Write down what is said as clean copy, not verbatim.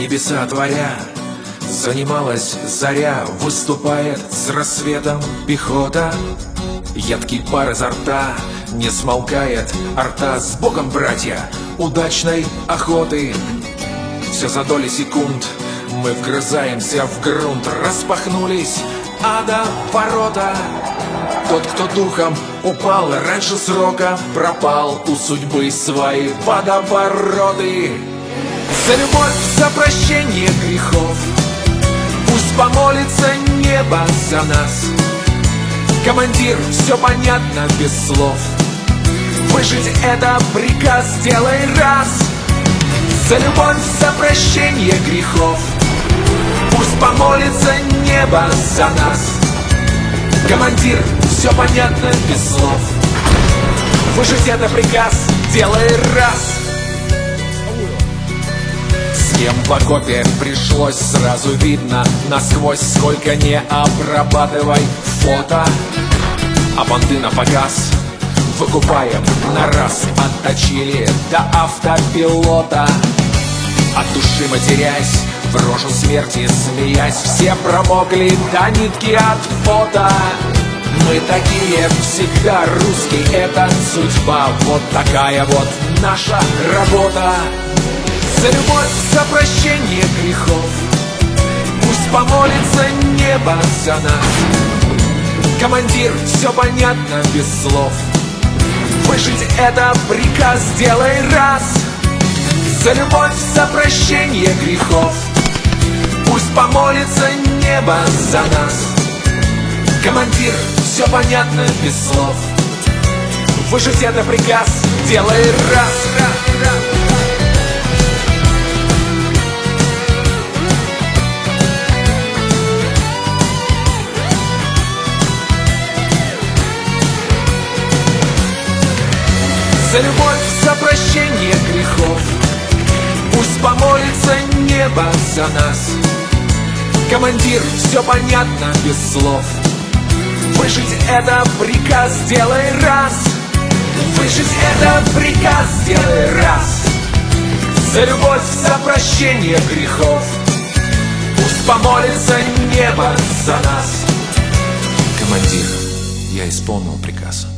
небеса творя, занималась заря, выступает с рассветом пехота. Едкий пар изо рта не смолкает арта. С Богом, братья, удачной охоты. Все за доли секунд мы вгрызаемся в грунт. Распахнулись ада ворота. Тот, кто духом упал раньше срока, пропал у судьбы свои водовороты. За любовь, за прощение грехов пусть помолится небо за нас. Командир, все понятно без слов. Выжить это приказ, сделай раз. За любовь, за прощение грехов пусть помолится небо за нас. Командир, все понятно без слов. Выжить это приказ, делай раз. С кем в окопе пришлось, сразу видно насквозь. Сколько не обрабатывай фото, а понты на показ выкупаем на раз. Отточили до автопилота. От души матерясь, в рожу смерти смеясь, все промокли до нитки от пота. Мы такие всегда русские, это судьба. Вот такая вот наша работа. За любовь, за прощение грехов пусть помолится небо за нас. Командир, все понятно без слов. Выжить это приказ, сделай раз. За любовь, за прощение грехов пусть помолится небо за нас. Командир, все понятно без слов. Выжить это приказ, делай раз. За любовь, за прощение грехов пусть помолится небо за нас. Командир, все понятно без слов. Выжить это приказ, сделай раз. Выжить это приказ, сделай раз. За любовь, за прощение грехов пусть помолится небо за нас. Командир, я исполнил приказ.